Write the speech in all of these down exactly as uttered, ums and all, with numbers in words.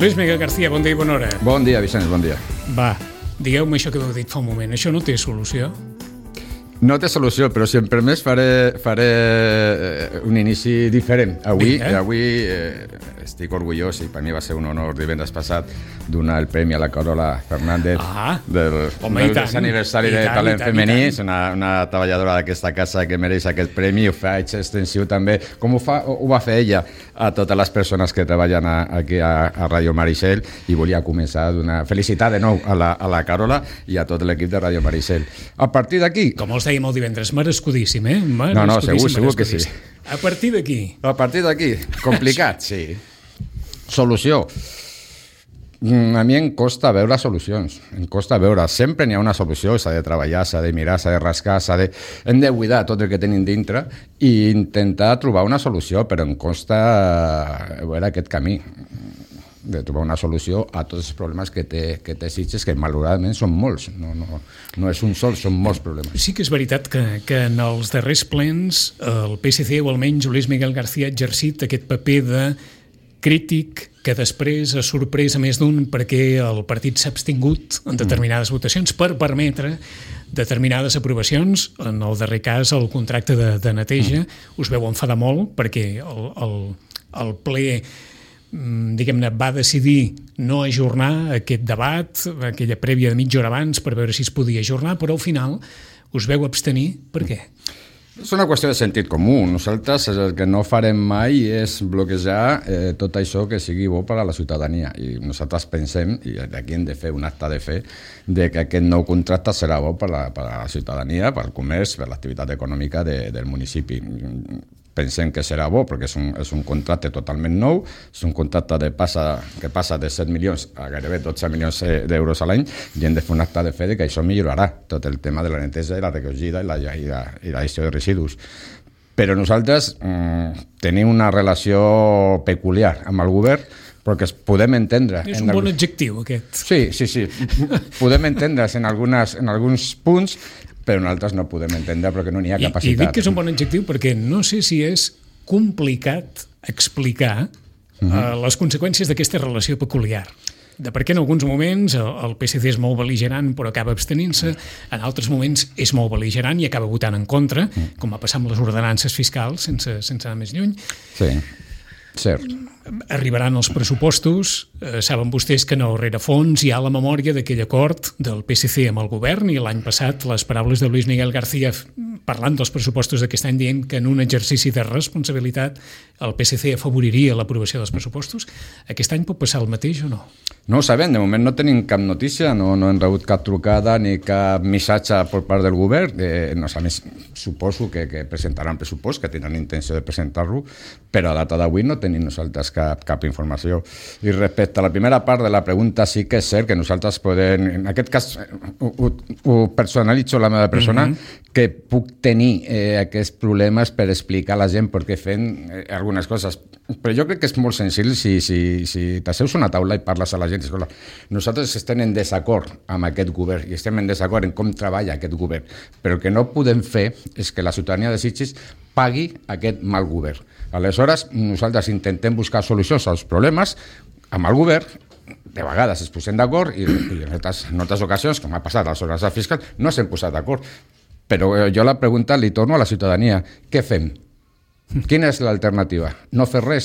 Lluís Miguel García, bon dia i bona hora. Bon dia, Vicenç, bon dia. Va, digueu-me això que heu dit fa un moment. Això no té solució? No té solució, però si em permets faré, faré un inici diferent. Avui, Vinga. avui eh, estic orgullós, i per mi va ser un honor divendres passat donar el premi a la Carola Fernández Ah, del, home, i del tant, aniversari i de tant, talent i tant, i femení. tant. És una, una treballadora d'aquesta casa que mereix aquest premi. Ho faig extensiu també, com ho, fa, ho va fer ella, a totes les persones que treballen a, aquí a, a Ràdio Maricel, i volia començar a donar felicitar de nou a la, a la Carola i a tot l'equip de Ràdio Maricel. A partir d'aquí... Com els dèiem el divendres, merescudíssim, eh? Merescudíssim, No, no, segur, segur que sí. A partir d'aquí... A partir d'aquí, complicat, sí. Solució. Mm, A mi em costa veure solucions, em costa veure. Sempre n'hi ha una solució, s'ha de treballar, s'ha de mirar, s'ha de rascar, s'ha de... hem de buidar tot el que tenim dintre i intentar trobar una solució, però em costa veure aquest camí de trobar una solució a tots els problemes que té, que té Sitges, que malauradament són molts, no, no, no és un sol, són molts problemes. Sí que és veritat que, que en els darrers plens el P S C, o almenys Lluís Miguel García, ha exercit aquest paper de crític que després ha sorprès a més d'un perquè el partit s'ha abstingut en determinades mm. votacions per permetre determinades aprovacions. En el darrer cas, el contracte de, de neteja mm. us veu enfadar molt perquè el, el, el ple diguem-ne, va decidir no ajornar aquest debat, aquella prèvia de mitja hora abans per veure si es podia ajornar, però al final us veu abstenir. Per què? És una qüestió de sentit comú. Nosaltres el que no farem mai és bloquejar eh, tot això que sigui bo per a la ciutadania. I nosaltres pensem, i aquí hem de fer un acte de fe, de que aquest nou contracte serà bo per a la, per a la ciutadania, per al comerç, per a l'activitat econòmica de, del municipi. Pensem que serà bo perquè és un, és un contracte totalment nou, és un contracte de passa, que passa de set milions a gairebé dotze milions d'euros a l'any, i hem de fer un acte de fe de que això millorarà tot el tema de la neteja i la recollida i la, i la, i la gestió de residus. Però nosaltres mm, tenim una relació peculiar amb el govern, perquè es podem entendre... És un bon algun... adjectiu, aquest. Sí, sí, sí. Podem entendre's en, algunes, en alguns punts, però nosaltres no podem entendre perquè no n'hi ha capacitat. I, I dic que és un bon adjectiu perquè no sé si és complicat explicar uh-huh. uh, les conseqüències d'aquesta relació peculiar. De per què en alguns moments el, el P S C és molt bel·ligerant però acaba abstenint-se, en altres moments és molt bel·ligerant i acaba votant en contra, uh-huh. com va passar amb les ordenances fiscals, sense, sense anar més lluny. Sí, cert. Arribaran els pressupostos, eh, saben vostès que no rerefons hi ha la memòria d'aquell acord del P S C amb el govern, i l'any passat les paraules de Lluís Miguel García parlant dels pressupostos d'aquest any dient que en un exercici de responsabilitat el P S C afavoriria l'aprovació dels pressupostos. Aquest any pot passar el mateix o no? No ho sabem, de moment no tenim cap notícia, no, no hem rebut cap trucada ni cap missatge per part del govern. Eh, no, a més, suposo que, que presentaran pressupost, que tindran intenció de presentar-lo, però a data d'avui no tenim nosaltres cap, cap informació. I respecte a la primera part de la pregunta, sí que és cert que nosaltres podem, en aquest cas ho, ho, ho personalitzo la meva persona, mm-hmm. que puc tenir eh, aquests problemes per explicar a la gent per què fem eh, algunes coses. Però jo crec que és molt senzill si, si, si t'asseus a una taula i parles a la gent. Escolta, nosaltres estem en desacord amb aquest govern i estem en desacord en com treballa aquest govern, però el que no podem fer és que la ciutadania de Sitges pagui aquest mal govern. Aleshores, nosaltres intentem buscar solucions als problemes amb el govern, de vegades es posem d'acord i, i en altres, en altres ocasions, com ha passat a les ordenances fiscals, no s'hem posat d'acord. Però jo la pregunta li torno a la ciutadania. Què fem? Quina és l'alternativa? No fer res?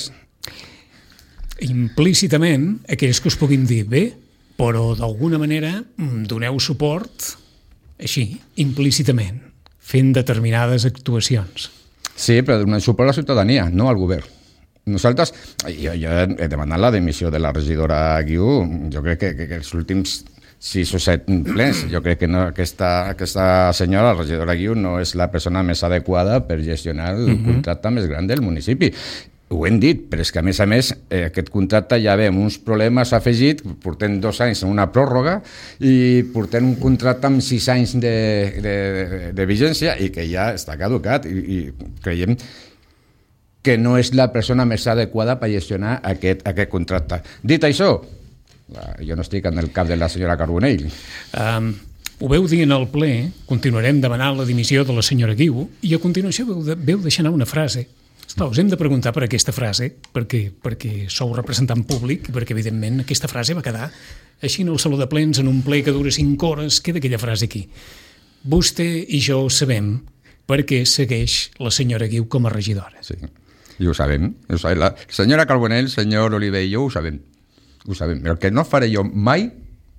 Implícitament, aquells que us puguin dir bé, però d'alguna manera doneu suport, així, implícitament, fent determinades actuacions. Sí, però donem suport a la ciutadania, no al govern. Nosaltres, jo, jo he demanat la dimissió de la regidora Guiu, jo crec que, que, que els últims sis o set plens, jo crec que no, aquesta, aquesta senyora, la regidora Guiu, no és la persona més adequada per gestionar el uh-huh. contracte més gran del municipi. Ho hem dit, però és que a més a més eh, aquest contracte ja ve amb uns problemes afegits, portem dos anys en una pròrroga i portem un contracte amb sis anys de, de, de, de vigència i que ja està caducat i, i creiem que no és la persona més adequada per gestionar aquest, aquest contracte. Dit això, jo no estic en el cap de la senyora Carbonell. Um, ho veu dir en el ple, continuarem demanant la dimissió de la senyora Guiu, i a continuació veu, de, veu deixar anar una frase. Esclar, us hem de preguntar per aquesta frase, perquè, perquè sou representant públic, perquè, evidentment, aquesta frase va quedar així en el Saló de Plens, en un ple que dura cinc hores, queda aquella frase aquí. Vostè i jo sabem per què segueix la senyora Guiu com a regidora. Sí, i ho sabem. Ho sabem. La senyora Carbonell, senyor Oliver i jo ho sabem. Ho sabem. El que no faré jo mai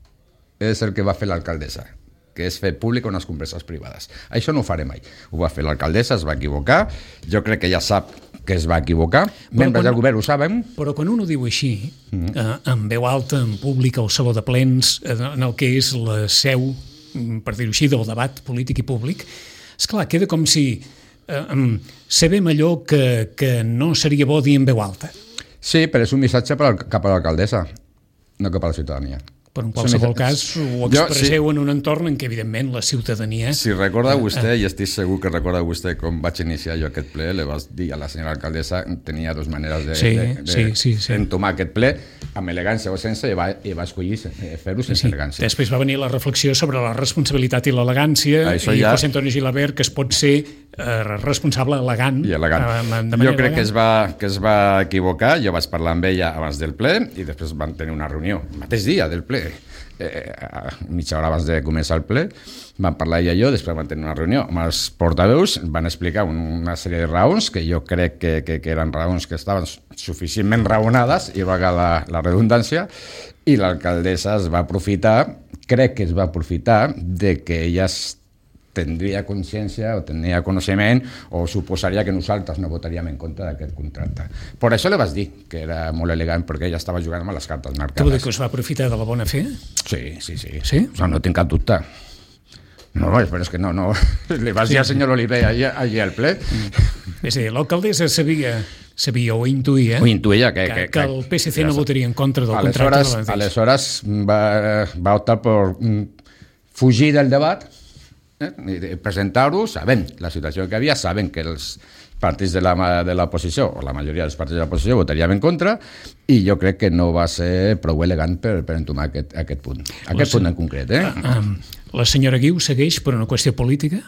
és el que va fer l'alcaldessa, que és fer públic unes converses privades. Això no ho faré mai. Ho va fer l'alcaldessa, es va equivocar, jo crec que ja sap que es va equivocar, però membres quan, del govern ho saben. Però quan un ho diu així, mm. eh, en veu alta, en públic, al Saló de Plens, en el que és la seu, per dir-ho així, del debat polític i públic, esclar, queda com si eh, sabem allò que, que no seria bo dir en veu alta. Sí, però és un missatge per al, cap a l'alcaldessa, no cap a la ciutadania. Però en qualsevol cas ho expresseu jo, sí. en un entorn en què, evidentment, la ciutadania... Si recorda vostè, i estic segur que recorda vostè com vaig iniciar jo aquest ple, li vas dir a la senyora alcaldessa, tenia dues maneres de, sí, de, de sí, sí, sí. entomar aquest ple, amb elegància o sense, i va, i va escollir fer-ho sense sí. elegància. Després va venir la reflexió sobre la responsabilitat i l'elegància, i ja... José Antonio Gilabert, que es pot ser eh, responsable elegant. I elegant. Eh, jo crec elegant. que es, va, que es va equivocar, jo vaig parlar amb ella abans del ple, i després van tenir una reunió, el mateix dia del ple, Eh, mitja hora abans de començar el ple, van parlar ella i jo, després van tenir una reunió amb els portaveus, van explicar una sèrie de raons que jo crec que, que, que eren raons que estaven suficientment raonades, i valga la, la redundància, i l'alcaldessa es va aprofitar, crec que es va aprofitar de que ella tindria consciència o tenia coneixement o suposaria que nosaltres no votaríem en contra d'aquest contracte. Per això li vas dir que era molt elegant, perquè ella estava jugant amb les cartes marcades. Tu vol dir que es va aprofitar de la bona fe? Sí, sí, sí. Sí? No, no tinc cap dubte. No, però és que no, no. Li vas sí. dir al senyor Oliver allà, allà al ple. És a dir, l'alcaldessa sabia, sabia o intuïa, o intuïa que, que, que, que el P S C no votaria en contra del aleshores, contracte. Aleshores va, va optar per fugir del debat, eh, presentar-ho, sabent la situació que havia, sabent que els partits de l'oposició, o la majoria dels partits de l'oposició, votaríem en contra, i jo crec que no va ser prou elegant per, per entomar aquest, aquest punt. Aquest la, punt en concret. Eh? La senyora Guiu segueix per una qüestió política?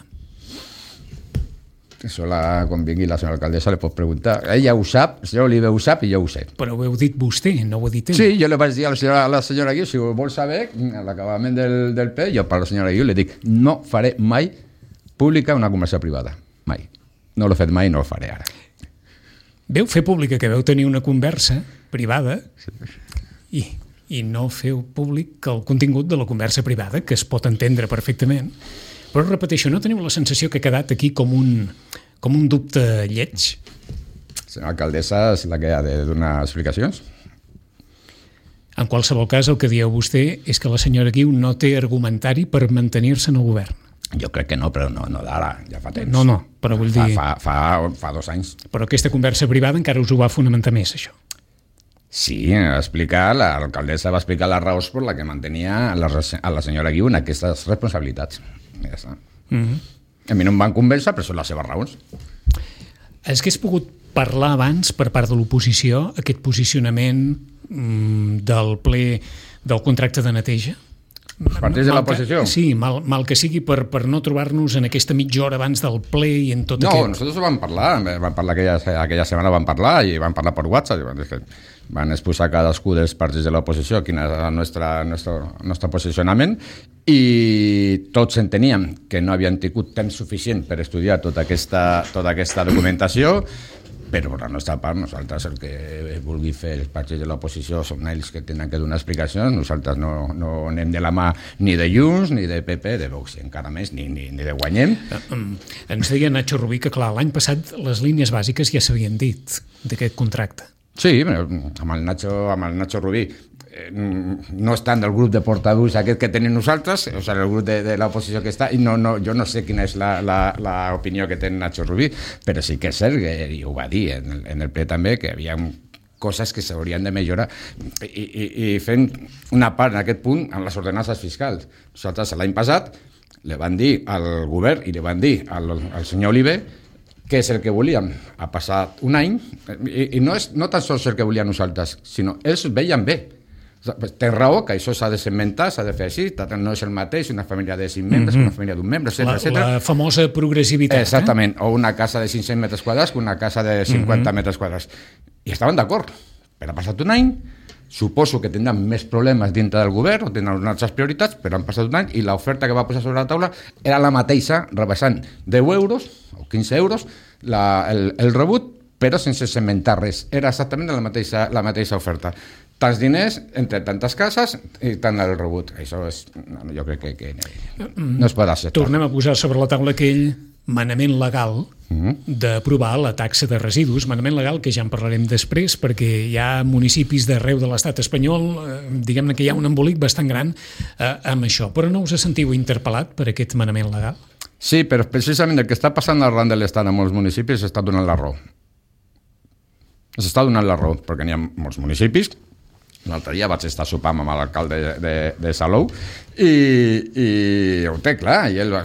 Això, la, quan vingui la senyora alcaldessa, li pot preguntar. Ella ho sap, el senyor Oliver ho sap i jo ho sé. Però ho heu dit vostè, no ho ha dit ell. Sí, jo li vaig dir a la senyora, a la senyora Guiu, si ho vol saber, a l'acabament del, del ple, jo per la senyora Guiu li dic, no faré mai pública una conversa privada. Mai. No l'he fet mai i no ho faré ara. Veu fer pública que veu tenir una conversa privada sí. i, i no feu públic el contingut de la conversa privada, que es pot entendre perfectament. Però repeteixo, no teniu la sensació que ha quedat aquí com un, com un dubte lleig? La alcaldessa és la que ha de donar explicacions. En qualsevol cas, el que dieu vostè és que la senyora Guiu no té argumentari per mantenir-se en el govern. Jo crec que no, però no, no d'ara, ja fa temps. No, no, però vull dir... Fa, fa, fa dos anys. Però aquesta conversa privada encara us ho va fonamentar més, això. Sí, explicar, l'alcaldessa va explicar les raons per la que mantenia a la, a la senyora Guiu en aquestes responsabilitats. Ja està. Mm-hmm. A mi no em van convèncer, però són les seves raons. És que has pogut parlar abans per part de l'oposició aquest posicionament mm, del ple del contracte de neteja? Els partits de l'oposició? Sí, mal, mal que sigui per, per no trobar-nos en aquesta mitja hora abans del ple i en tot no, aquest... No, nosaltres vam parlar, vam parlar aquella, aquella setmana vam parlar i vam parlar per WhatsApp, van, van exposar cadascú dels partits de l'oposició quin és el nostre, nostre, nostre posicionament i tots enteníem que no havien tingut temps suficient per estudiar tota aquesta, tota aquesta documentació, però per la nostra part, nosaltres el que vulgui fer els partits de l'oposició són ells que tenen que donar explicacions, nosaltres no, no anem de la mà ni de Junts, ni de P P, de Vox, encara més, ni, ni, ni de Guanyem. Ens deia Nacho Rubí que, clar, l'any passat les línies bàsiques ja s'havien dit d'aquest contracte. Sí, amb el Nacho, amb el Nacho Rubí no estan del grup de portaveus aquest que tenim nosaltres, o sigui, el grup de, de l'oposició que està, i no, no, jo no sé quina és l'opinió que té Nacho Rubí, però sí que és cert, i ho va dir en el, en el ple també, que hi havia coses que s'haurien de millorar, i, i, i fent una part en aquest punt amb les ordenances fiscals. Nosaltres l'any passat li van dir al govern i li van dir al, al senyor Oliver què és el que volíem. Ha passat un any, i, i no és no tan sols el que volíem nosaltres, sinó ells veien bé Té raó que això s'ha de segmentar, s'ha de fer així, no és el mateix una família de cinc membres, mm-hmm. una família d'un membre, etcètera, etcètera. La famosa progressivitat. Exactament, eh? O una casa de cinc-cents metres quadrats que una casa de cinquanta mm-hmm. metres quadrats. I estaven d'acord, però ha passat un any, suposo que tindran més problemes dintre del govern, o tindran unes altres prioritats, però han passat un any i l'oferta que va posar sobre la taula era la mateixa, rebaixant deu euros o quinze euros la, el, el rebut, però sense segmentar res. Era exactament la mateixa, la mateixa oferta. Tants diners entre tantes cases i tant el rebut. Això és, jo crec que, que no es pot acceptar. Tornem a posar sobre la taula aquell manament legal mm-hmm. d'aprovar la taxa de residus, manament legal que ja en parlarem després perquè hi ha municipis d'arreu de l'estat espanyol, eh, diguem-ne que hi ha un embolic bastant gran eh, amb això. Però no us sentiu interpel·lat per aquest manament legal? Sí, però precisament el que està passant arran de l'estat en molts municipis s'està donant la raó. S'està donant la raó, perquè n'hi ha molts municipis. L'altre dia vaig estar sopant amb l'alcalde de, de, de Salou i, i ho té clar, i ell va,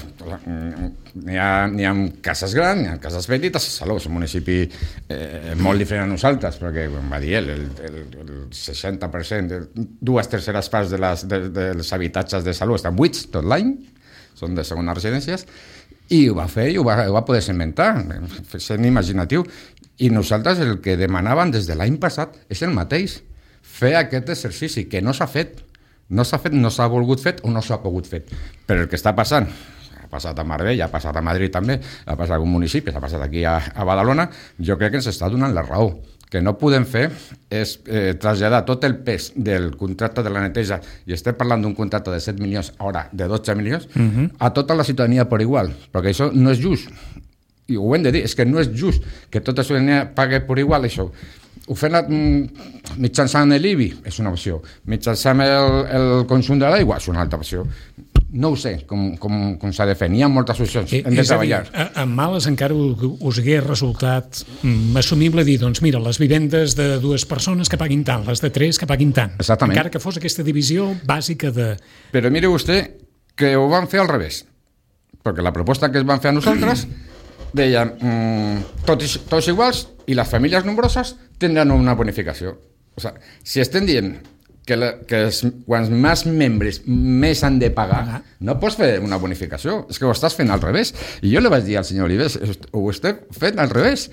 n'hi ha, n'hi ha cases grans, n'hi ha cases petites. Salou és un municipi eh, molt diferent a nosaltres, perquè, com va dir ell, el, el, el seixanta per cent, dues terceres parts de les, de, dels habitatges de Salou estan buits tot l'any, són de segones residències, i ho va fer i ho va, ho va poder inventar, sent imaginatiu. I nosaltres el que demanàvem des de l'any passat és el mateix, fer aquest exercici, que no s'ha fet, no s'ha fet, no s'ha volgut fet o no s'ha pogut fer. Però el que està passant, ha passat a Marbella, ha passat a Madrid també, ha passat a algun municipi, ha passat aquí a, a Badalona, jo crec que ens està donant la raó. Que no podem fer és eh, traslladar tot el pes del contracte de la neteja, i estem parlant d'un contracte de set milions, ara de dotze milions, uh-huh. a tota la ciutadania per igual, perquè això no és just. I ho hem de dir, és que no és just que tota la ciutadania pagui per igual això. Ho fem mitjançant l'I B I, és una opció. Mitjançant el, el consum de l'aigua, és una altra opció. No ho sé com, com, com s'ha de fer. N'hi ha moltes opcions, eh, hem de treballar. Dir, amb males encara us hagués resultat assumible dir, doncs mira, les vivendes de dues persones que paguin tant, les de tres que paguin tant. Exactament. Encara que fos aquesta divisió bàsica de... Però mire vostè que ho van fer al revés. Perquè la proposta que es van fer a nosaltres deia mmm, tots, tots iguals i les famílies nombroses tindran una bonificació. O sigui, si estem dient que, la, que es, quants més membres més han de pagar, no pots fer una bonificació, és que ho estàs fent al revés. I jo li vaig dir al senyor Oliver, ho estem fent al revés.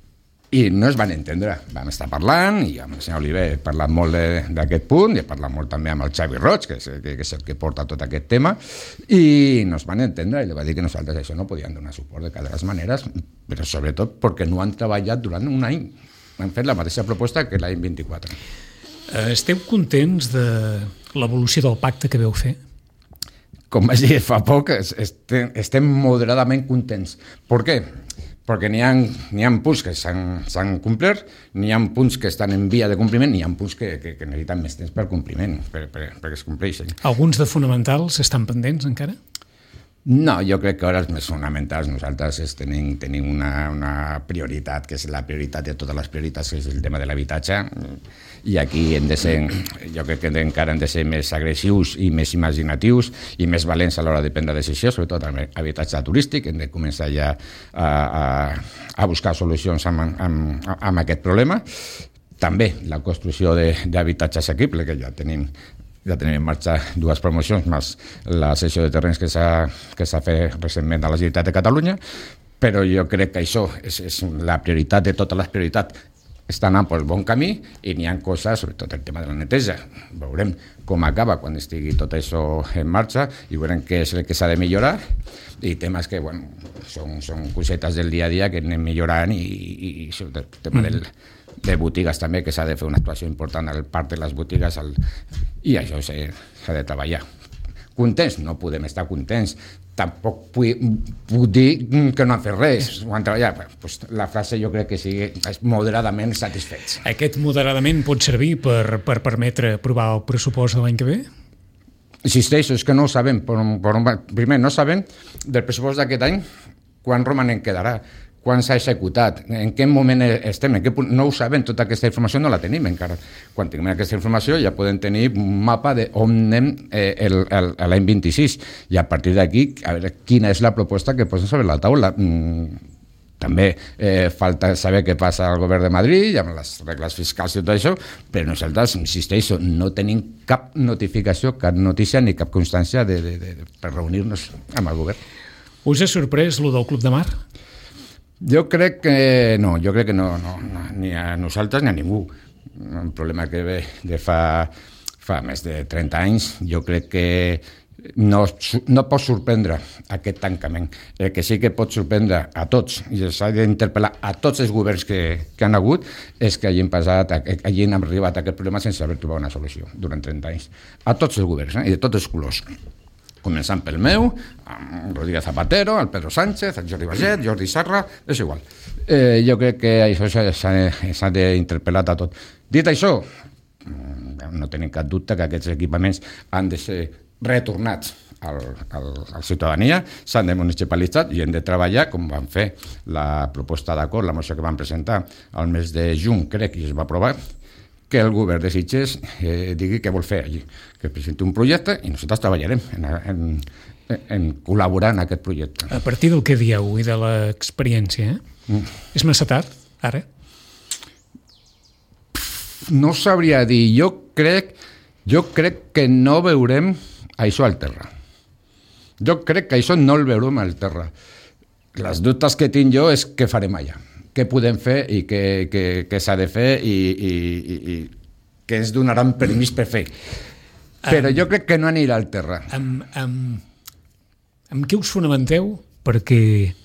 I no es van entendre. Vam estar parlant, i amb el senyor Oliver he parlat molt d'aquest punt, i he parlat molt també amb el Xavi Roig, que és, que és el que porta tot aquest tema, i no es van entendre, i li va dir que nosaltres això no podíem donar suport de cada les maneres, però sobretot perquè no han treballat durant un any. Han fet la mateixa proposta que l'any vint-i-quatre. Esteu contents de l'evolució del pacte que veu fer? Com vaig dir fa poc, estem, estem moderadament contents. Per què? Perquè n'hi ha, n'hi ha punts que s'han complert, n'hi ha punts que estan en via de compliment, n'hi ha punts que, que, que necessiten més temps per compliment, per, per, perquè es compleixen. Alguns de fonamentals estan pendents encara? No, jo crec que ara els més fonamentals nosaltres és tenim, tenim una, una prioritat, que és la prioritat de totes les prioritats, que és el tema de l'habitatge, i aquí hem de ser, jo crec que encara hem de ser més agressius i més imaginatius i més valents a l'hora de prendre decisions, sobretot amb habitatge turístic. Hem de començar ja a, a, a buscar solucions amb, amb, amb aquest problema. També la construcció d'habitatge assequible, que ja tenim ja tenim en marxa dues promocions, més la cessió de terrenys que s'ha que s'ha fet recentment a la Generalitat de Catalunya, però jo crec que això és, és la prioritat de totes les prioritats. Estan anant pel bon camí i n'hi ha coses, sobretot el tema de la neteja. Veurem com acaba quan estigui tot això en marxa i veurem què és el que s'ha de millorar, i temes que, bueno, són, són cosetes del dia a dia que anem millorant, i, i, i el tema del de botigues també, que s'ha de fer una actuació important al parc de les botigues, al... i això s'ha de treballar. Contents? No podem estar contents. Tampoc puc, puc dir que no han fet res, ho han treballat. Pues la frase jo crec que sigui moderadament satisfets. Aquest moderadament pot servir per, per permetre aprovar el pressupost de l'any que ve? Insisteixo, és que no ho sabem. Per, per, primer, no sabem del pressupost d'aquest any quan romanent quedarà, quan s'ha executat, en què moment estem, en què punt, no ho sabem, tota aquesta informació no la tenim encara. Quan tinguem aquesta informació ja podem tenir un mapa d'on anem eh, l'any vint-i-sis, i a partir d'aquí a veure quina és la proposta que posen sobre la taula. Mm, també eh, falta saber què passa al govern de Madrid amb les regles fiscals i tot això, però nosaltres, insisteixo, no tenim cap notificació, cap notícia ni cap constància de, de, de, per reunir-nos amb el govern. Us ha sorprès lo del Club de Mar? Jo crec que no, jo crec que no, no, no ni a nosaltres ni a ningú. Un problema que ve de fa, fa més de trenta anys, jo crec que no, no pot sorprendre aquest tancament. El que sí que pot sorprendre a tots, i s'ha d'interpel·lar a tots els governs que, que han hagut, és que hagin passat, hagin arribat a aquest problema sense haver trobat una solució durant trenta anys. A tots els governs, eh? I de tots els colors. Començant pel meu, amb Rodríguez Zapatero, el Pedro Sánchez, el Jordi Baget, Jordi Serra, és igual. Eh, jo crec que això s'ha d'interpel·lar a tot. Dit això, no tenim cap dubte que aquests equipaments han de ser retornats al, al, a la ciutadania, s'han de municipalitzar i hem de treballar, com van fer la proposta d'acord, la moció que van presentar al mes de juny, crec que es va aprovar, que el govern de Sitges eh, digui què vol fer allí, que presenti un projecte i nosaltres treballarem en, en, en col·laborar en aquest projecte. A partir del que dieu i de l'experiència, eh? mm. és massa tard, ara? No sabria dir. Jo crec, jo crec que no veurem això al terra. Jo crec que això no el veurem al terra. Les dubtes que tinc jo és què farem allà, què podem fer i què, què, què s'ha de fer i, i, i, i què ens donaran permís per fer. Però um, jo crec que no anirà al terra. Amb, amb, amb què us fonamenteu perquè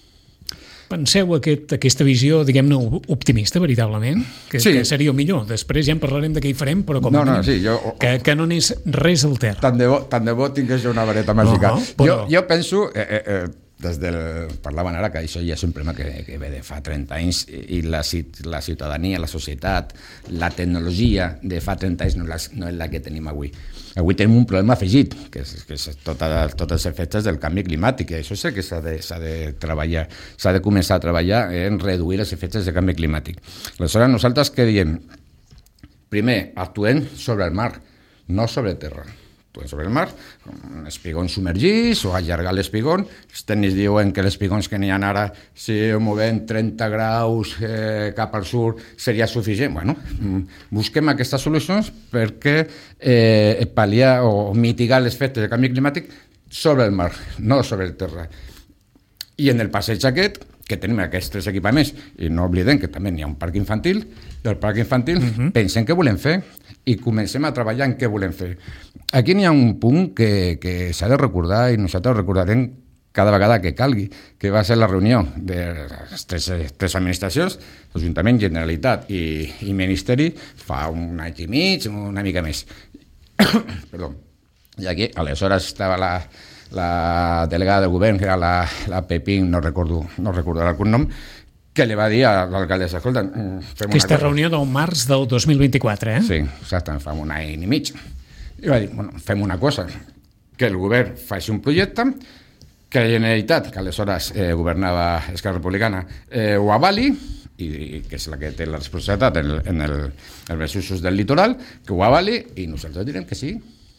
penseu aquest, aquesta visió, diguem-ne, optimista, veritablement? Que, sí. que seria el millor. Després ja en parlarem de què hi farem, però com no, no, sí, jo, que, que no n'és res al terra. Tant de bo, tant de bo tingués jo una vareta màgica. Uh -huh, però... jo, jo penso... Eh, eh, eh, des del, parlaven ara que això ja és un problema que, que ve de fa trenta anys i la, la ciutadania, la societat, la tecnologia de fa trenta anys no, la, no és la que tenim avui. Avui tenim un problema afegit, que és, que és tota, tots els efectes del canvi climàtic, i això sé que s'ha de, s'ha de treballar, s'ha de començar a treballar en reduir els efectes del canvi climàtic. Aleshores, nosaltres què diem? Primer, actuem sobre el mar, no sobre terra. Sobre el mar, un espigó submergís o allargar l'espigó. Els tècnics diuen que l'espigons que n'hi ha ara, si ho movem trenta graus eh, cap al sud, seria suficient. Bueno, busquem aquestes solucions perquè eh, pal·liar o mitigar els efectes del canvi climàtic sobre el mar, no sobre el terra. I en el passeig aquest, que tenim aquests tres equipaments, i no oblidem que també n'hi ha un parc infantil, del parc infantil uh-huh. pensem què volem fer i comencem a treballar en què volem fer. Aquí n'hi ha un punt que, que s'ha de recordar i nosaltres recordarem cada vegada que calgui, que va ser la reunió de les tres, tres administracions, l'Ajuntament, Generalitat i, i Ministeri, fa un any i mig, una mica més. Perdó. I aquí, aleshores, estava la, la delegada del govern, que era la, la Pepín, no recordo, no recordo el cognom, que li va dir a l'alcaldessa, escolta, fem Aquesta una cosa. reunió del març del dos mil vint-i-quatre, eh? Sí, exactament, fa un any i mig. I va dir, bueno, fem una cosa, que el govern faci un projecte, que la Generalitat, que aleshores eh, governava Esquerra Republicana, eh, ho avali, i, i que és la que té la responsabilitat en, el, en el, els usos del litoral, que ho avali, i nosaltres direm que sí.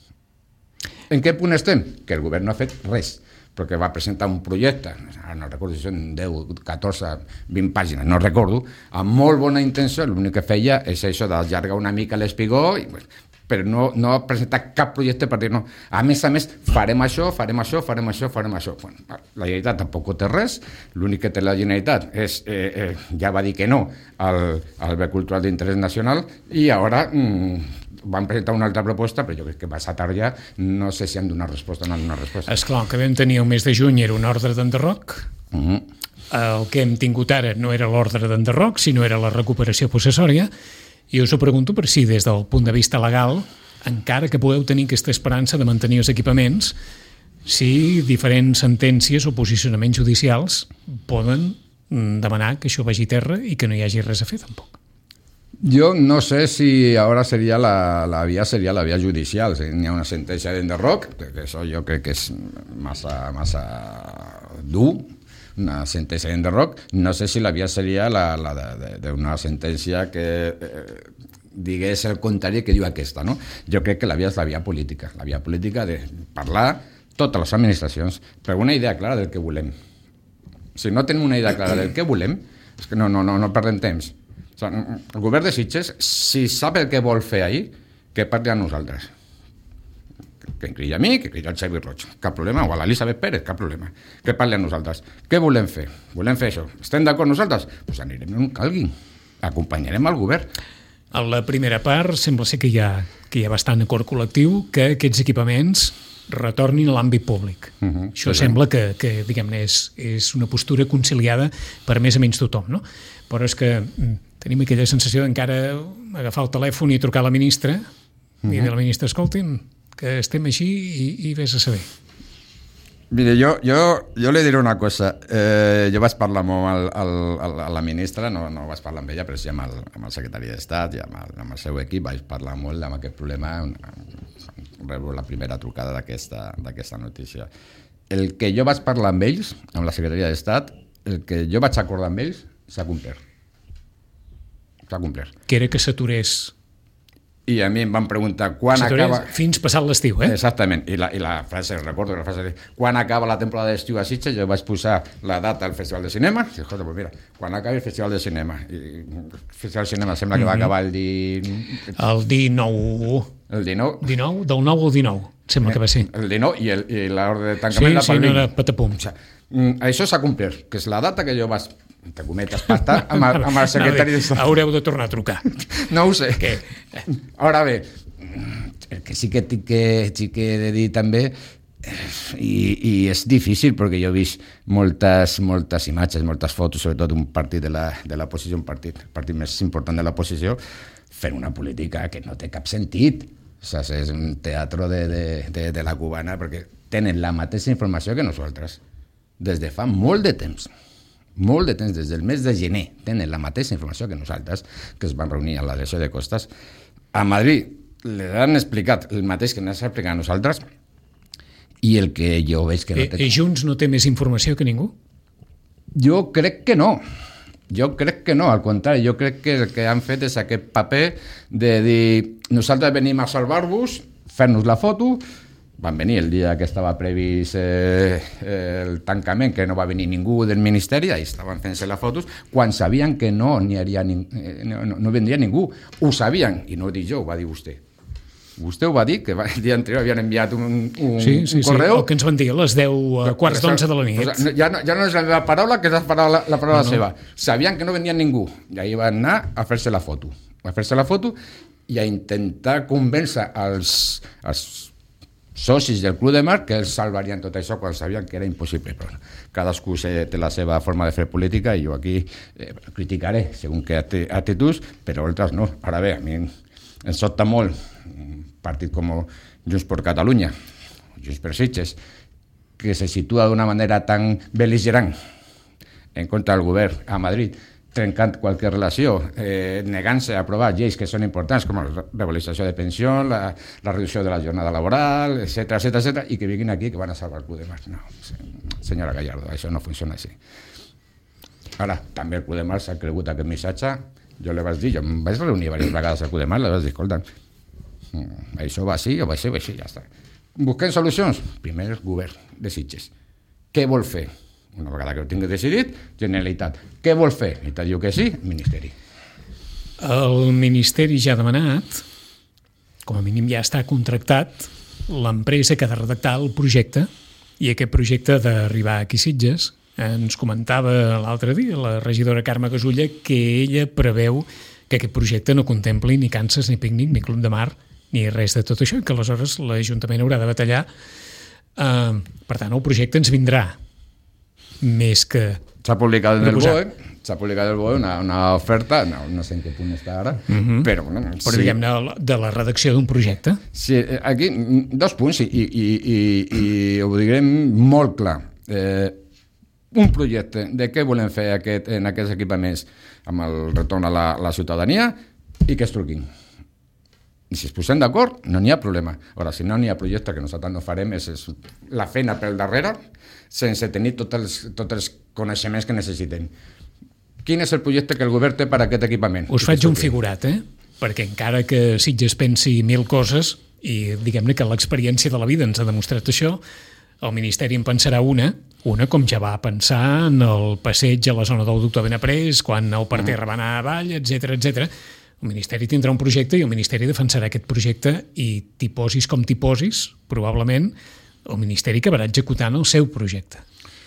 En què punt estem? Que el govern no ha fet res, perquè va presentar un projecte, no recordo si són deu, catorze, vint pàgines, no recordo, amb molt bona intenció, l'únic que feia és això d'allargar una mica l'espigó, i, però no, no ha presentat cap projecte per dir no. A més a més, farem això, farem això, farem això, farem això. Bueno, la Generalitat tampoc té res, l'únic que té la Generalitat és, eh, eh, ja va dir que no al, al bé cultural d'interès nacional, i ara... Mm, van presentar una altra proposta, però jo crec que va ser tard ja, no sé si han donat resposta o no han donat resposta. Esclar, el que vam tenir el mes de juny era un ordre d'enderroc, uh-huh. El que hem tingut ara no era l'ordre d'enderroc, sinó era la recuperació possessòria, i us ho pregunto per si des del punt de vista legal, encara que podeu tenir aquesta esperança de mantenir els equipaments, si diferents sentències o posicionaments judicials poden demanar que això vagi a terra i que no hi hagi res a fer tampoc. Jo no sé si ara seria la, la via seria la via judicial, si hi ha una sentència d'enderroc, que això jo crec que és massa, massa dur, una sentència d'enderroc, no sé si la via seria la, la d'una sentència que eh, digués el contrari que diu aquesta, no? Jo crec que la via és la via política, la via política de parlar totes les administracions per una idea clara del que volem. Si no tenim una idea clara del què volem, és que no, no, no, no perdem temps. O sigui, el govern de Sitges, si sap el que vol fer ahir, que parli a nosaltres. Que em cridi a mi, que cridi al Xavi Roig, cap problema, o a l'Elisabet Pérez, cap problema. Que parli a nosaltres. Què volem fer? Volem fer això. Estem d'acord nosaltres? Doncs pues anirem on calgui. Acompanyarem al govern. A la primera part sembla ser que hi ha, que hi ha bastant acord col·lectiu que aquests equipaments retornin a l'àmbit públic. Uh -huh, Això sí, sembla que, que diguem-ne, és, és una postura conciliada per més o menys tothom, no? Però és que tenim aquella sensació d'encara agafar el telèfon i trucar a la ministra uh -huh. i dir a la ministra, escolti'm, que estem així i, i vés a saber. Mire, jo, jo, jo li diré una cosa. Eh, jo vaig parlar molt al, al, al, a la ministra, no, no vaig parlar amb ella, però sí amb el, amb el secretari d'Estat i amb el, amb el seu equip vaig parlar molt amb aquest problema, rebre la primera trucada d'aquesta d'aquesta notícia. El que jo vaig parlar amb ells, amb la secretaria d'Estat, el que jo vaig acordar amb ells, s'ha complert. S'ha complert. Que era que s'aturés. I a mi em van preguntar quan acaba... Fins passat l'estiu, eh? Exactament. I la, i la frase, recordo que la frase... Quan acaba la temporada d'estiu a Sitges, jo vaig posar la data al Festival de Cinema. I, escolta, pues mira, quan acabi el Festival de Cinema... I el Festival de Cinema sembla que va acabar el di... El dinou... El dinou? dinou? Del nou al dinou, sembla que va ser. El dinou i, el, i l'ordre de tancament... Sí, sí, no era patapum. O sigui, això s'ha complert, que és la data que jo vaig... te cometes pactar amb, el, amb el secretari no, d'Estat. Haureu de tornar a trucar. No ho sé. Que... Ara bé, el que sí que, que, sí que he de dir també, i, i és difícil perquè jo he vist moltes, moltes imatges, moltes fotos, sobretot d'un partit de la, de l'oposició, un partit, el partit més important de l'oposició, fent una política que no té cap sentit. O sigui, és un teatre de, de, de, de la cubana, perquè tenen la mateixa informació que nosaltres, des de fa molt de temps. molt de temps, des del mes de gener, tenen la mateixa informació que nosaltres, que es van reunir a la delegació de Costas. A Madrid li han explicat el mateix que ens ha explicat a nosaltres, i el que jo veig que no té... I Junts no té més informació que ningú? Jo crec que no. Jo crec que no, al contrari, jo crec que el que han fet és aquest paper de dir nosaltres venim a salvar-vos, fer-nos la foto. Van venir el dia que estava previst eh, el tancament, que no va venir ningú del Ministeri, i estaven fent-se les fotos, quan sabien que no n'hi hauria ning... no, no, no vendria ningú. Ho sabien, i no ho dic jo, ho va dir vostè. Vostè ho va dir, que el dia anterior havien enviat un, un, sí, sí, un correu... Sí, el que ens van dir a les deu a quarts d'onze de la nit. Pues, ja, no, ja no és la meva paraula, que és la paraula, la paraula no, no. seva. Sabien que no venia ningú, i ahir van anar a fer-se la foto. A fer-se la foto i a intentar convèncer els, els socis del Club de Mar que els salvarien tot això quan sabien que era impossible. Però cadascú té la seva forma de fer política i jo aquí eh, criticaré segons què actituds, però altres no. Ara bé, a mi em sobta molt un partit com Junts per Catalunya, Junts per Sitges, que se situa d'una manera tan bel·ligerant en contra del govern a Madrid, trencant qualsevol relació, eh, negant-se a aprovar lleis que són importants, com la revalorització de pensió, la, la reducció de la jornada laboral, etcètera, etcètera, etcètera, i que vinguin aquí que van a salvar el Club de Mar. No, senyora Gallardo, això no funciona així. Ara, també el Club de Mar s'ha cregut aquest missatge. Jo li vaig dir, jo em vaig reunir diverses vegades al Club de Mar, li vaig dir, escolta, això va així, o va així, o va així, ja està. Busquem solucions? Primer, el govern de Sitges. Què vol fer? Una vegada que ho tingui decidit, Generalitat. Què vol fer? I te diu que sí, Ministeri. El Ministeri ja ha demanat, com a mínim ja està contractat, l'empresa que ha de redactar el projecte, i aquest projecte ha d'arribar aquí a Sitges. Ens comentava l'altre dia la regidora Carme Gasulla que ella preveu que aquest projecte no contempli ni Kansas, ni Pícnic, ni Club de Mar, ni res de tot això, i que aleshores l'Ajuntament haurà de batallar. Uh, per tant, el projecte ens vindrà més que... S'ha publicat en el B O E, s'ha publicat en el B O E una, una oferta, no, no sé en què punt està ara, uh-huh. però... Bueno, però sí. Diguem-ne, de la redacció d'un projecte. Sí, aquí dos punts, i, i, i, i ho direm molt clar. Eh, un projecte de què volem fer aquest, en aquests equipaments amb el retorn a la, la ciutadania i que es truquin. I si es posem d'acord, no n'hi ha problema. Ara, si no n'hi ha projecte, que nosaltres no farem, és, és la feina pel darrere, sense tenir tots els, tots els coneixements que necessitem. Quin és el projecte que el govern té per a aquest equipament? Us faig un figurat, eh? Perquè encara que Sitges pensi mil coses, i diguem-ne que l'experiència de la vida ens ha demostrat això, el Ministeri en pensarà una, Una, com ja va pensar en el passeig a la zona del doctor Benaprés, quan el parterre va anar avall, etcètera, etcètera. El Ministeri tindrà un projecte i el Ministeri defensarà aquest projecte i t'hi posis com t'hi posis, probablement el Ministeri acabarà executant el seu projecte.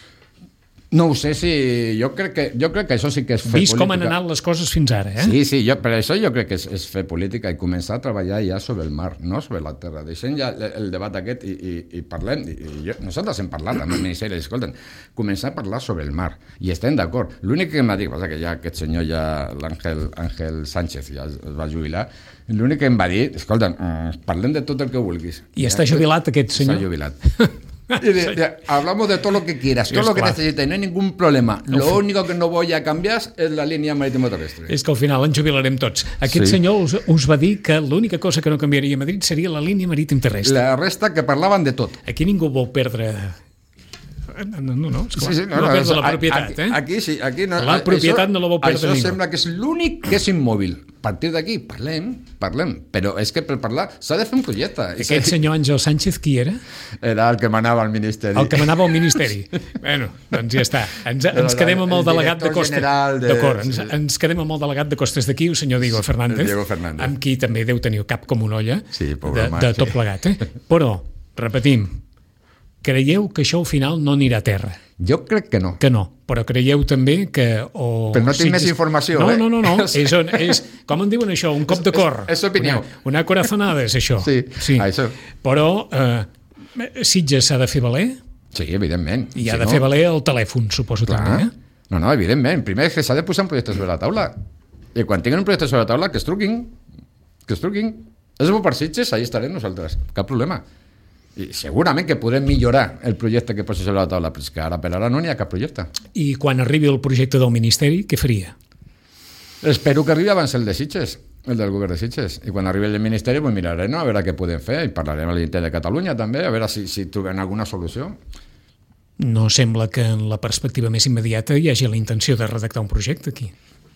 No ho sé si... Jo crec que, jo crec que això sí que és fer Vist política. com han anat les coses fins ara, eh? Sí, sí, jo, per això jo crec que és, és fer política i començar a treballar ja sobre el mar, no sobre la terra. Deixem ja el, el debat aquest i, i, i parlem. I, i jo, nosaltres hem parlat amb el Ministeri, escolten, començar a parlar sobre el mar. I estem d'acord. L'únic que m'ha dit, passa que ja aquest senyor, ja l'Àngel Àngel Sánchez, ja es va jubilar, l'únic que em va dir, escolta, parlem de tot el que vulguis. I ja està jubilat aquest senyor? Està jubilat. Y de, de, hablamos de todo lo que quieras, todo lo que necesites, no hay ningún problema. Lo único que no voy a cambiar es la línia marítima terrestre. És que al final ens jubilarem tots. Aquest sí. senyor us, us va dir que l'única cosa que no canviaria a Madrid seria la línia marítima terrestre. La resta que parlaven de tot. Aquí ningú vol perdre... No, no, no, esclar, sí, sí, no, no, no perdre la propietat, aquí, eh? Aquí sí, aquí no. La propietat això, no la vol perdre això ningú. Sembla que és l'únic que és immòbil. A partir d'aquí, parlem, parlem. Però és que per parlar s'ha de fer un projecte. Aquest senyor Àngel Sánchez, qui era? Era el que manava al Ministeri. El que manava al Ministeri. Bueno, doncs ja està. Ens, ens quedem amb el, el delegat de Costes. De... D'acord, ens, ens quedem amb el delegat de Costes d'aquí, el senyor Diego Fernández, Diego Fernández, amb qui també deu tenir el cap com una olla, sí, de, de tot plegat. Eh? Però, repetim, creieu que això al final no anirà a terra? Jo crec que no. Que no, però creieu també que... O però no tinc si... més informació, no, eh? No, no, no, és, és, com en diuen això, un cop de cor. És, és opinió. Una, una corazonada és això. Sí, sí. Això. Però eh, Sitges s'ha de fer valer? Sí, evidentment. I ha si de no... fer valer el telèfon, suposo. Clar. També, eh? No, no, evidentment. Primer que s'ha de posar un projecte sobre la taula. I quan tinguin un projecte sobre la taula, que es truquin. Que es truquin. És bo per Sitges, ahí estarem nosaltres. Cap problema. I segurament que podrem millorar el projecte que posa sobre la taula, però és que ara per ara no n'hi ha cap projecte. I quan arribi el projecte del Ministeri, què faria? Espero que arribi abans el de Sitges, el del govern de Sitges. I quan arribi el del Ministeri, pues mirarem, no? A veure què podem fer, i parlarem a l'Inter de Catalunya també, a veure si, si trobem alguna solució. No sembla que en la perspectiva més immediata hi hagi la intenció de redactar un projecte aquí.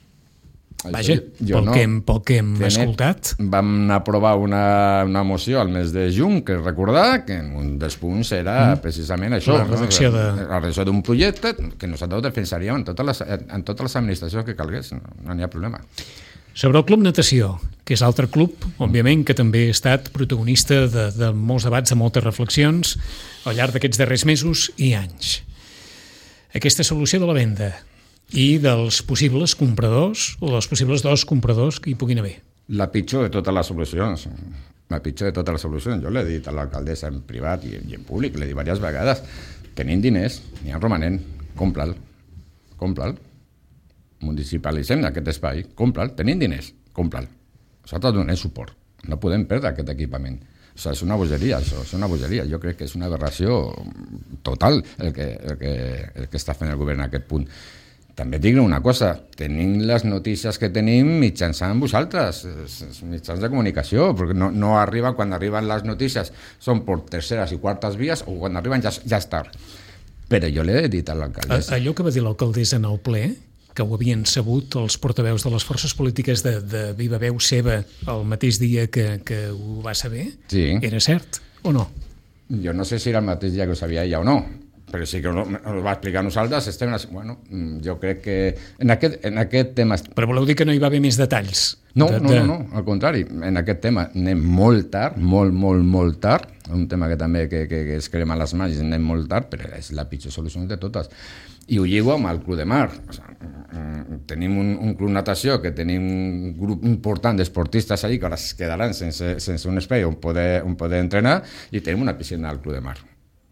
Vaja, jo pel, no. que hem, pel que hem Tenet, escoltat. Vam aprovar una, una moció al mes de juny, que recordar que un dels punts era mm. precisament això, la redacció no? de... la redacció d'un projecte que nosaltres defensaríem en totes les, en totes les administracions que calgués, no, no n'hi ha problema. Sobre el Club Natació, que és altre club, òbviament, que també ha estat protagonista de, de molts debats, de moltes reflexions al llarg d'aquests darrers mesos i anys. Aquesta solució de la venda i dels possibles compradors o dels possibles dos compradors que hi puguin haver. La pitjor de totes les solucions. La pitjor de totes les solucions. Jo l'he dit a l'alcaldessa en privat i, i en públic, l'he dit diverses vegades. Tenim diners, n'hi ha romanent, compra'l. Compra'l. Municipalitzem aquest espai, compra'l. Tenim diners, compra'l. Nosaltres donem suport. No podem perdre aquest equipament. O sigui, és una bogeria, això, és una bogeria. Jo crec que és una aberració total el que, el que, el que està fent el govern en aquest punt. També dic una cosa, tenim les notícies que tenim mitjançant vosaltres, mitjans de comunicació, perquè no, no arriba, quan arriben les notícies són per terceres i quartes vies, o quan arriben ja, ja és tard. Però jo l'he dit a l'alcaldessa. Allò que va dir l'alcaldessa en el ple, que ho havien sabut els portaveus de les forces polítiques de, de viva veu seva el mateix dia que, que ho va saber, sí. Era cert o no? Jo no sé si era el mateix dia que ho sabia ella o no, però sí que ho va explicar a nosaltres. Estem, bueno, jo crec que en aquest, en aquest tema... Però voleu dir que no hi va haver més detalls? No, de, no, de... no, no, al contrari. En aquest tema anem molt tard, molt, molt, molt tard. Un tema que també que, que, que es crema les mans, anem molt tard, però és la pitjor solució de totes. I ho lligo amb el Club de Mar. O sigui, tenim un, un club natació, que tenim un grup important d'esportistes allí que ara es quedaran sense, sense un espai on poder, on poder entrenar, i tenim una piscina al Club de Mar.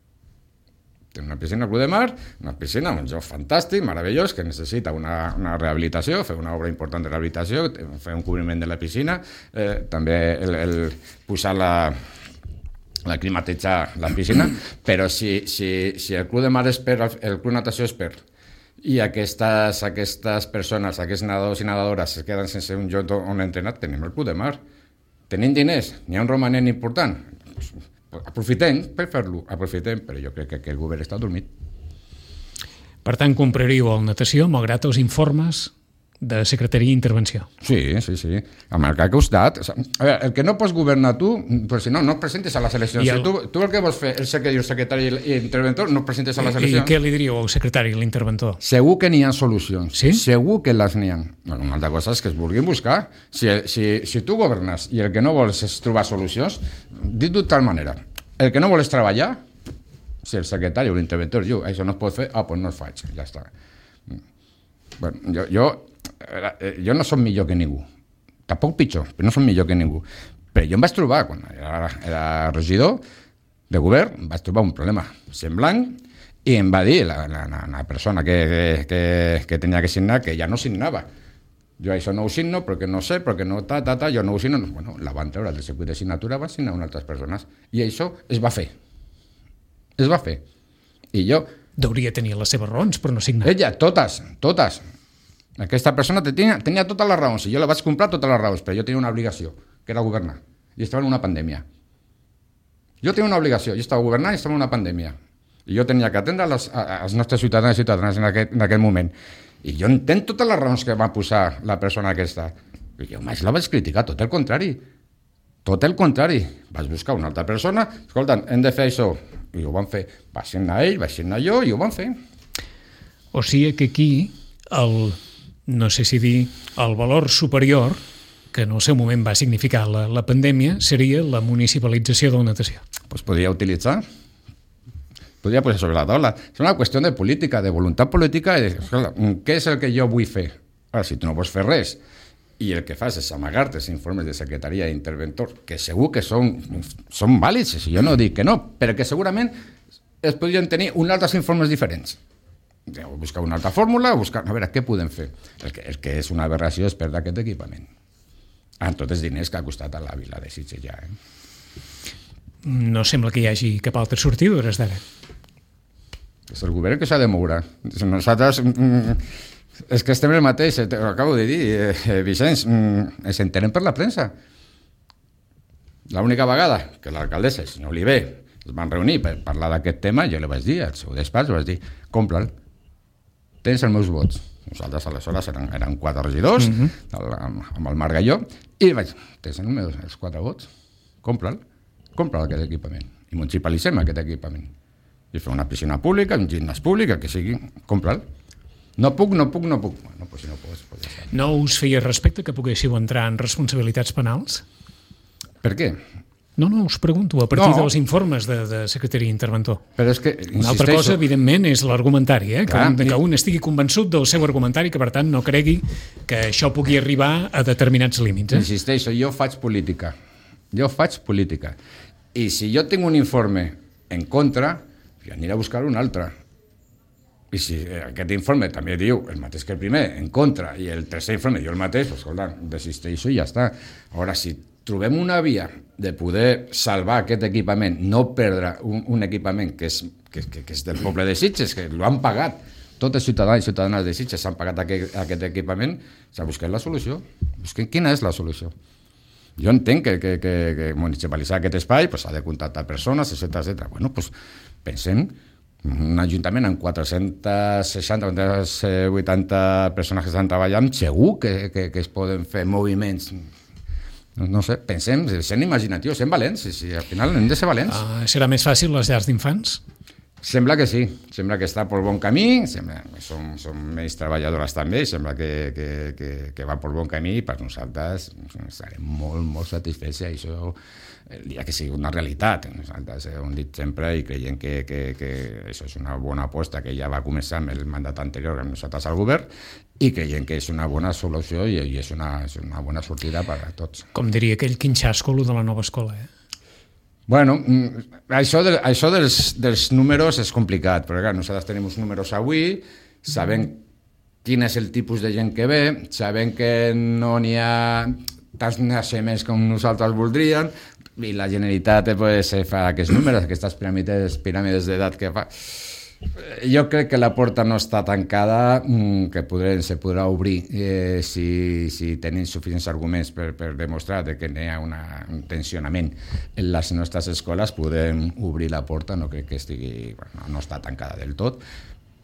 Tenim una piscina al Club de Mar, una piscina, un joc fantàstic, meravellós, que necessita una, una rehabilitació, fer una obra important de rehabilitació, fer un cobriment de la piscina, eh, també el, el posar la... la climatitzar la piscina, però si, si, si el Club de Mar és per, el Club Natació és per, i aquestes, aquestes persones, aquests nedadors i nedadores es queden sense un lloc on entrenar, tenim el Club de Mar. Tenim diners, n'hi ha un romanent important. Aprofitem per fer-lo, aprofitem, però jo crec que el govern està dormit. Per tant, compraríeu el Natació, malgrat els informes de secretaria i intervenció. Sí, sí, sí. Amb el que ha costat. A veure, el que no pots governar tu, però si no, no et presentes a les eleccions. El... Si tu, tu el que vols fer, el secretari, el secretari i l'interventor, no et presentes a les eleccions. I què li diríeu al secretari i l'interventor? Segur que n'hi ha solucions. Sí? Segur que les n'hi ha. Bueno, una altra cosa és que es vulguin buscar. Si, si, si tu governes i el que no vols és trobar solucions, dit-ho de tal manera. El que no vols treballar, si el secretari o l'interventor diu això no es pot fer, ah, doncs no es faig, ja està. Bueno, jo, jo, jo no som millor que ningú, tampoc pitjor, però no som millor que ningú. Però jo em vaig trobar, quan era, era regidor de govern, em vaig trobar un problema semblant i em va dir la, la, la persona que, que, que tenia que signar que ja no signava. Jo això no ho signo perquè no sé, perquè no ta, ta, ta, jo no ho signo. Bueno, la van treure del circuit de signatura, van signar unes altres persones i això es va fer. Es va fer. I jo... Deuria tenir les seves raons, però no signar. Ella, totes, totes. Aquesta persona tenia, tenia totes les raons. I jo la vaig comprar totes les raons, però jo tenia una obligació, que era governar. I estava en una pandèmia. Jo tenia una obligació, jo estava governant i estava en una pandèmia. I jo tenia que atendre les, als nostres ciutadans i ciutadanes en aquest, en aquest moment. I jo entenc totes les raons que va posar la persona aquesta. I jo mai la vaig criticar, tot el contrari. Tot el contrari. Vaig buscar una altra persona, escolta, hem de fer això. I ho van fer. Va signar ell, va signar jo, i ho van fer. O sigui que aquí, el, no sé si dir, el valor superior, que en el seu moment va significar la, la pandèmia, seria la municipalització de la natació. Pues podria utilitzar. Podria posar sobre la taula. És una qüestió de política, de voluntat política. I de, escolta, què és el que jo vull fer? Ara, si tu no vols fer res, i el que fas és amagar-te els informes de secretaria i interventor, que segur que són, són vàlids, si jo no dic que no, però que segurament es podrien tenir uns altres informes diferents. Buscar una altra fórmula, buscar... A veure, què podem fer? El que, el que és una aberració és perdre aquest equipament. Amb tots els diners que ha costat a la vila de Sitges ja. Eh? No sembla que hi hagi cap altra sortida d'hores d'ara. És el govern que s'ha de moure. Nosaltres... És que estem el mateix, ho acabo de dir, eh, Vicenç, mm, ens entenem per la premsa. L'única vegada que l'alcaldessa, el senyor Oliver, es van reunir per parlar d'aquest tema, jo li vaig dir al seu despatx, vaig dir, compra'l, tens els meus vots. Nosaltres aleshores eren, eren quatre regidors, uh-huh. el, amb, amb el Marc Galló, i li vaig dir, tens els meus els quatre vots, compra'l, compra'l aquest equipament, i municipalitzem aquest equipament. I fer una piscina pública, un gimnàs públic, el que sigui, compra'l. No puc, no puc, no puc. Bueno, pues si no pots, pues ja està. No us feia respecte que poguéssiu entrar en responsabilitats penals? Per què? No, no, us pregunto, a partir no. dels informes de, de secretari interventor. Però és que, insisteixo... Una altra cosa, evidentment, és l'argumentari, eh? que, un, que un estigui convençut del seu argumentari, que per tant no cregui que això pugui arribar a determinats límits. Eh? Insisteixo, jo faig política. Jo faig política. I si jo tinc un informe en contra, jo aniré a buscar un altre. I si aquest informe també diu el mateix que el primer, en contra, i el tercer informe diu el mateix, doncs, escolta, desisteixo i ja està. Ara, si trobem una via de poder salvar aquest equipament, no perdre un, un equipament que és, que, que, que és del poble de Sitges, que l'han pagat, tots els ciutadans i ciutadanes de Sitges han pagat aquest, aquest equipament, s'ha buscat la solució. Busquem quina és la solució. Jo entenc que, que, que, que municipalitzar aquest espai pues, ha de contactar persones, etcètera, etcètera. Bueno, doncs pensem un ajuntament amb quatre-cents seixanta, quatre-cents vuitanta persones que estan treballant, segur que, que, que es poden fer moviments. No, no sé, pensem, sent imaginatius, sent valents, si al final hem de ser valents. Uh, serà més fàcil les llars d'infants? Sembla que sí, sembla que està pel bon camí, sembla que som, som més treballadores també, sembla que, que, que, que va pel bon camí i per nosaltres estarem molt, molt satisfets i això el dia que sigui una realitat. Nosaltres hem dit sempre i creiem que, que, que això és una bona aposta que ja va començar amb el mandat anterior amb nosaltres al govern i creiem que és una bona solució i, i és, una, és una bona sortida per a tots. Com diria aquell quinxasco, lo de la nova escola, eh? Bueno, això, de, això dels, dels números és complicat, però clar, nosaltres tenim uns números avui, sabem quin és el tipus de gent que ve, sabem que no n'hi ha tants naixements com nosaltres voldríem, i la Generalitat pues, fa aquests números, aquestes piràmides, piràmides d'edat que fa. Jo crec que la porta no està tancada, que podrem, se podrà obrir eh, si, si tenim suficients arguments per, per demostrar que hi ha una, un tensionament en les nostres escoles, podem obrir la porta, no crec que estigui, bueno, no està tancada del tot,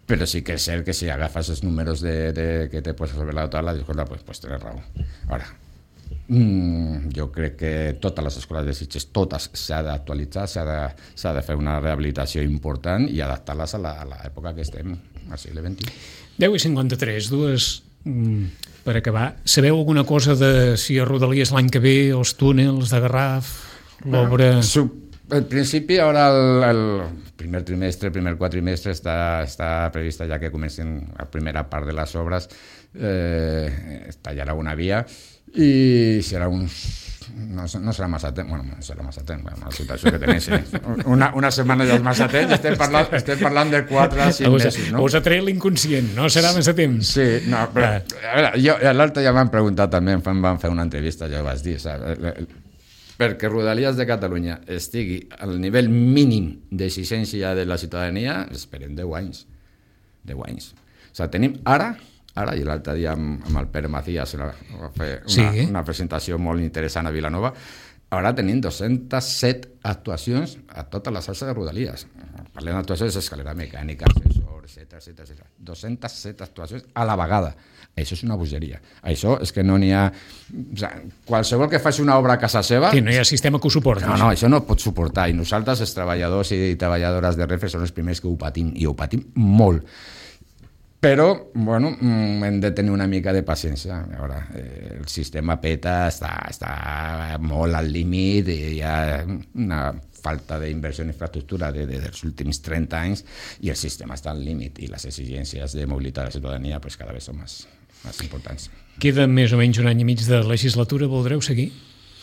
però sí que és cert que si agafes els números de, de, que te poses sobre la taula, dius, escolta, pues, pues tens raó. Ara, mm, jo crec que totes les escoles de Sitges, totes s'ha d'actualitzar, s'ha de, s'ha de fer una rehabilitació important i adaptar-les a l'època que estem, al segle vint u. deu i cinquanta-tres, dues... Mm, per acabar, sabeu alguna cosa de si a Rodalies l'any que ve, els túnels de Garraf, l'obra... Bueno, al principi, ara el, el primer trimestre, el primer quatrimestre, està, està prevista ja que comencen la primera part de les obres, eh, es tallarà una via i serà uns... No, no serà massa temps, bueno, no serà massa temps, bueno, la situació que tenim, sí. Una, una setmana ja és massa temps, estem parlant, estem parlant de quatre a cinc mesos, no? Us ha tret l'inconscient, no serà massa temps. Sí, no, però a veure, jo, l'altre ja m'han preguntat també, em van fer una entrevista, ja ho vaig dir, saps? Perquè Rodalies de Catalunya estigui al nivell mínim d'exigència de la ciutadania, esperem deu anys. deu anys. O sigui, tenim ara... Ara, i l'altre dia amb, amb el Pere Macías va fer una, sí. una presentació molt interessant a Vilanova, ara tenim dues-centes set actuacions a totes les xarxes de Rodalies. Parlem d'actuacions d'escalera mecànica, ascensor, etcètera, etcètera. dues-centes set actuacions a la vegada. Això és una bogeria. Això és que no n'hi ha... O sigui, qualsevol que faci una obra a casa seva... Sí, no hi ha sistema que ho suporti. No, no, això no pot suportar. I nosaltres, els treballadors i treballadores de Renfe, som els primers que ho patim, i ho patim molt. Però, bueno, hem de tenir una mica de paciència. A veure, eh, el sistema peta, està, està molt al límit, i hi ha una falta d'inversió en infraestructura de, de, dels últims trenta anys i el sistema està al límit i les exigències de mobilitat de la ciutadania pues, cada vegada són més, més importants. Queda més o menys un any i mig de legislatura, voldreu seguir?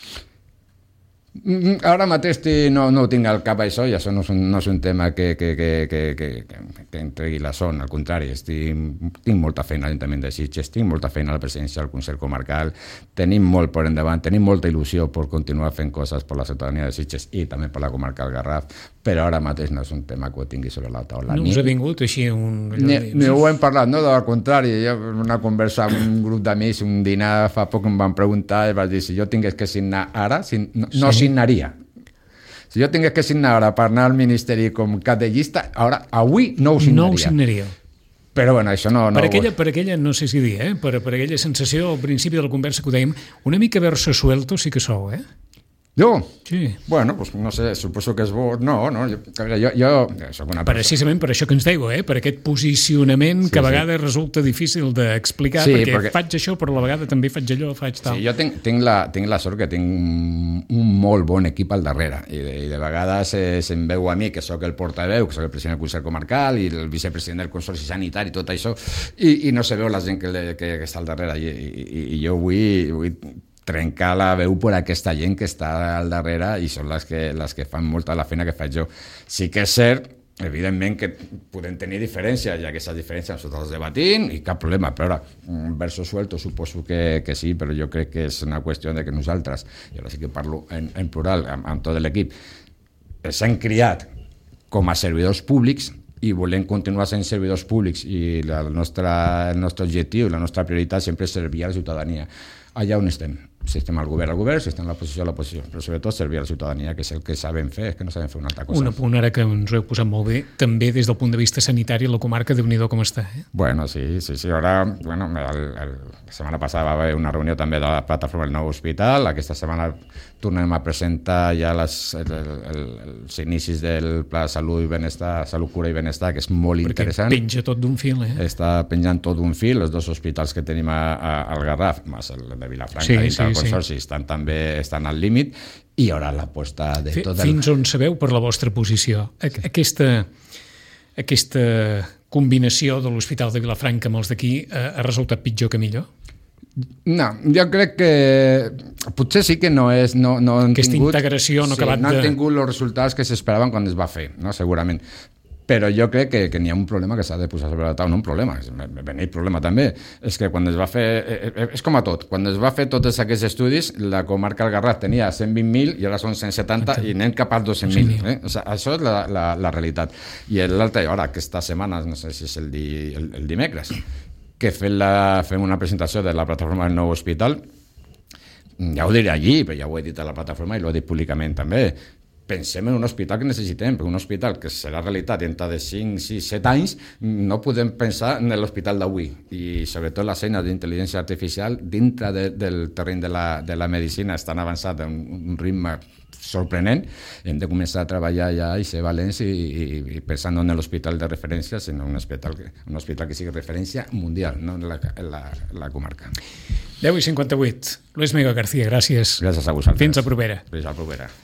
Ara mateix no, no ho tinc al cap això i això no és un, no és un tema que, que, que, que, que, que entregui la son, al contrari, estic, tinc molta feina a l'Ajuntament de Sitges, tinc molta feina a la presidència del Consell Comarcal, tenim molt per endavant, tenim molta il·lusió per continuar fent coses per la ciutadania de Sitges i també per la comarca del Garraf, però ara mateix no és un tema que ho tingui sobre la taula. No us ha vingut així un... Ni, ni ho hem parlat, no? Al contrari, jo, una conversa amb un grup d'amics, un dinar fa poc em van preguntar i vaig dir, si jo tingués que signar ara, si, no, no sí. signaria. Si jo tingués que signar ara per anar al Ministeri com cap de llista, ara, avui no ho signaria. No ho signaria. Però bueno, això no... no per, aquella, per aquella, no sé si dir, eh? per, per aquella sensació al principi de la conversa que ho dèiem, una mica verso suelto sí que sou, eh? Jo? Sí. Bueno, pues no sé, suposo que és bo... No, no, jo, jo, jo soc una persona... Precisament per això que ens dèieu, eh? Per aquest posicionament sí, que a vegades sí. resulta difícil d'explicar, sí, perquè, perquè faig això, però a la vegada també faig allò, faig tal. Sí, jo tinc, tinc, la, tinc la sort que tinc un, un molt bon equip al darrere, i de, i de vegades eh, se'm veu a mi, que sóc el portaveu, que sóc el president del Consell Comarcal, i el vicepresident del Consorci Sanitari, tot això, i, i no se veu la gent que, que, que està al darrere, i, i, i jo vull... vull trencar la veu per aquesta gent que està al darrere i són les que, les que fan molta la feina que faig jo. Sí que és cert, evidentment, que podem tenir diferències, ja que aquestes diferències nosaltres debatim i cap problema, però verso suelto suposo que, que sí, però jo crec que és una qüestió de que nosaltres, i ara sí que parlo en, en plural amb, amb tot l'equip, s'han criat com a servidors públics i volem continuar sent servidors públics i la nostra, el nostre objectiu, la nostra prioritat sempre és servir a la ciutadania. Allà on estem. Si estem al govern, al govern, si estem a l'oposició, a l'oposició, però sobretot servir a la ciutadania, que és el que sabem fer, és que no sabem fer una altra cosa. Un apunt ara que ens ho heu posat molt bé, també des del punt de vista sanitari la comarca, Déu-n'hi-do com està. Eh? Bueno, sí, sí, sí. Ara, bueno, el, el, la setmana passada va haver una reunió també de la plataforma del nou hospital, aquesta setmana tornem a presentar ja les, el, el, els inicis del Pla de Salut i Benestar, Salut, Cura i Benestar, que és molt Perquè interessant. Perquè penja tot d'un fil, eh? Està penjant tot d'un fil, els dos hospitals que tenim a, a, al Garraf, més el de Vilafranca sí, i sí, el Consorci, sí. estan també estan al límit, i hi haurà l'aposta de F tot el... Fins on sabeu per la vostra posició? Aquesta, aquesta combinació de l'Hospital de Vilafranca amb els d'aquí ha resultat pitjor que millor? No, jo crec que potser sí que no és... No, no Aquesta tingut, integració no ha sí, acabat no de... han tingut els resultats que s'esperaven quan es va fer, no? Segurament. Però jo crec que, que n'hi ha un problema que s'ha de posar sobre la taula, no un problema, ben el problema també, és que quan es va fer, és com a tot, quan es va fer tots aquests estudis, la comarca del Garraf tenia cent vint mil i ara són cent setanta i anem cap als dos cents mil. Eh? O sigui, això és la, la, la realitat. I l'altre, ara, aquesta setmana, no sé si és el, di, el, el dimecres, que fem, la, fem una presentació de la plataforma del nou hospital, ja ho diré allí, però ja ho he dit a la plataforma i l'ho he dit públicament també, pensem en un hospital que necessitem, un hospital que serà realitat dintre de cinc, sis, set anys, no podem pensar en l'hospital d'avui, i sobretot les eines d'intel·ligència artificial dintre de, del terreny de la, de la medicina estan avançant a un, un ritme sorprenent. Hem de començar a treballar ja i ser valents i, i, i pensant no en l'hospital de referència, sinó en un hospital que, un hospital que sigui referència mundial, no en la, en la, la comarca. deu i cinquanta-vuit. Luis Miguel García, gràcies. Gràcies a vosaltres. Fins la propera. Fins la propera.